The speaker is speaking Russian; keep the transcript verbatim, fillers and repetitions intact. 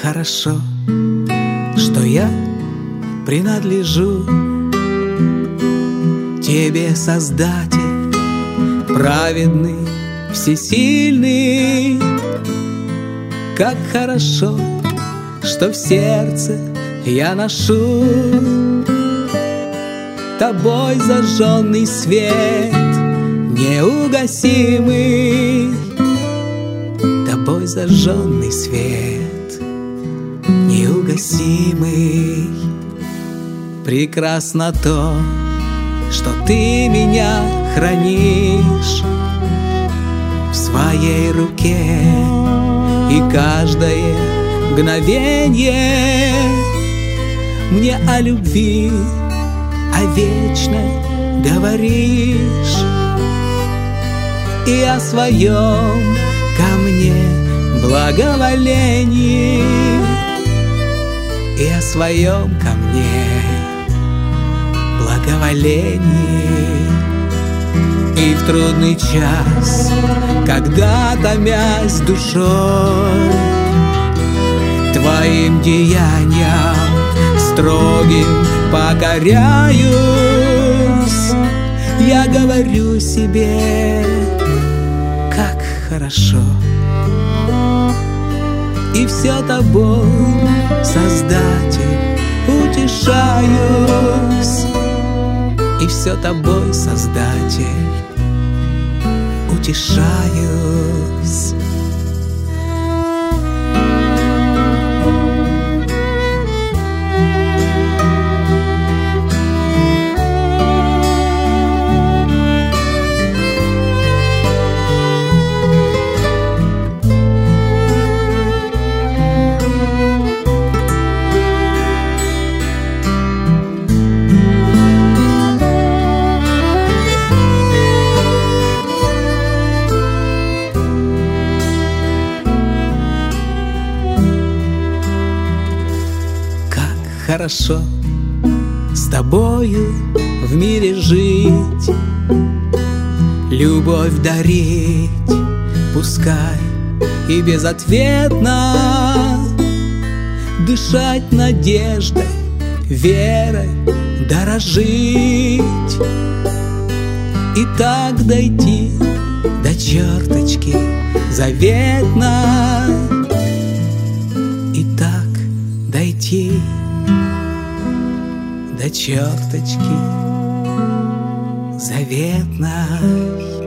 хорошо, что я принадлежу Тебе, Создатель, праведный, всесильный. Как хорошо, что в сердце я ношу Тобой зажженный свет, неугасимый. Тобой зажженный свет, неугасимый. Прекрасно то, что Ты меня хранишь в своей руке, и каждое мгновенье мне о любви, о вечной говоришь, и о своем ко мне благоволении, и о своем ко мне благоволении. И в трудный час, когда томясь душой Твоим деяниям строгим покоряюсь, я говорю себе, как хорошо. И все Тобой, Создатель, утешаюсь. И все Тобой, Создатель, утешаюсь. Хорошо с Тобою в мире жить, любовь дарить, пускай и безответно, дышать надеждой, верой, дорожить, и так дойти до черточки заветно, и так дойти до черточки заветной.